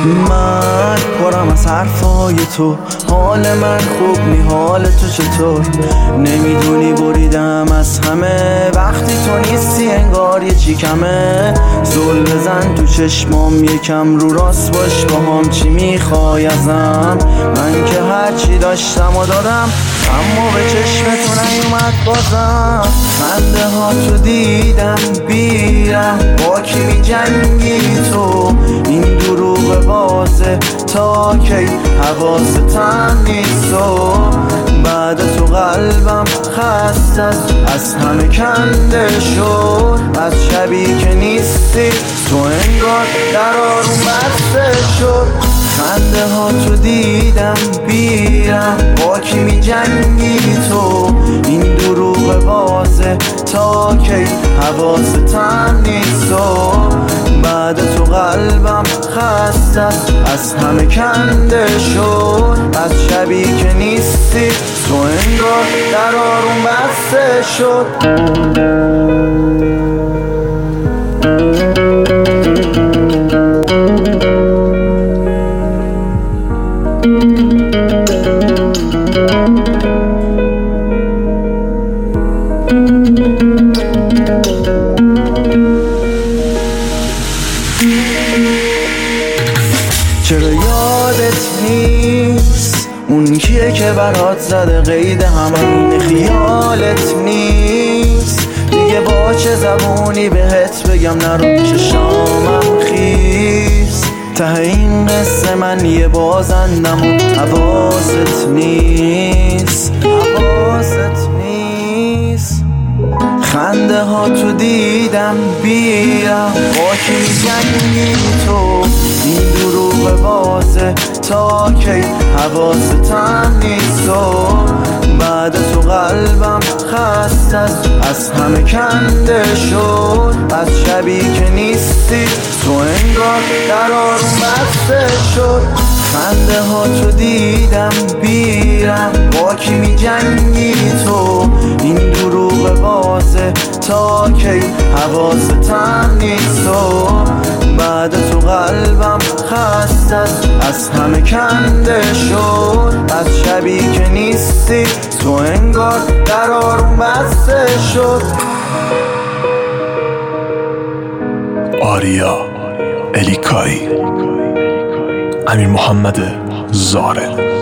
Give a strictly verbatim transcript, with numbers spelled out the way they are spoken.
من پرم از حرفای تو، حال من خوب نی، حال تو چطور؟ نمیدونی بریدم از همه، وقتی تو نیستی انگار یه چی کمه. زل بزن تو چشمام یکم، رو راست باش با هم، چی میخوای ازم؟ من که هرچی داشتم و دادم، اما به چشم تو نیومد بازم. خنده ها تو دیدم بیرم، با کی می جنگی تو؟ این دروغ بازه تا کی؟ حواستم نیست و بعد تو قلبم خسته است، از همه کنده شد. از شبی که نیستی تو انگار در آروم بسته شد. خنده ها تو دیدم بیرم، با کی می جنگی تو؟ این دروغ بازه تا کی؟ حواستم نیست و بعد تو قلبم خسته است، از همه کنده شد. از شبی که نیستی تو انگار در آروم بسته شد. چرا یادت نیست اون کیه که برات زده قید همین؟ خیالت نیست دیگه با چه زبونی بهت بگم نرو چشامم خیز؟ ته این قصه من یه بازندم و حواست نیست، حواست نیست. خنده ها تو دیدم بیرم، با کی می جنگی تو؟ این دروغ بازه تا کی؟ حواستم نیست و بعد تو قلبم خسته است، از همه کنده شد. از شبی که نیستی تو انگار در آروم بسته شد. خنده ها تو دیدم بیرم، با کی می جنگی تو؟ این دروغ بازه تا کی؟ حواستم نیست و بعد تو قلبم خسته است، از همه کنده شد. از شبی که نیستی تو انگار در آروم بسته شد. آریا الیکایی، امیر محمد زاره.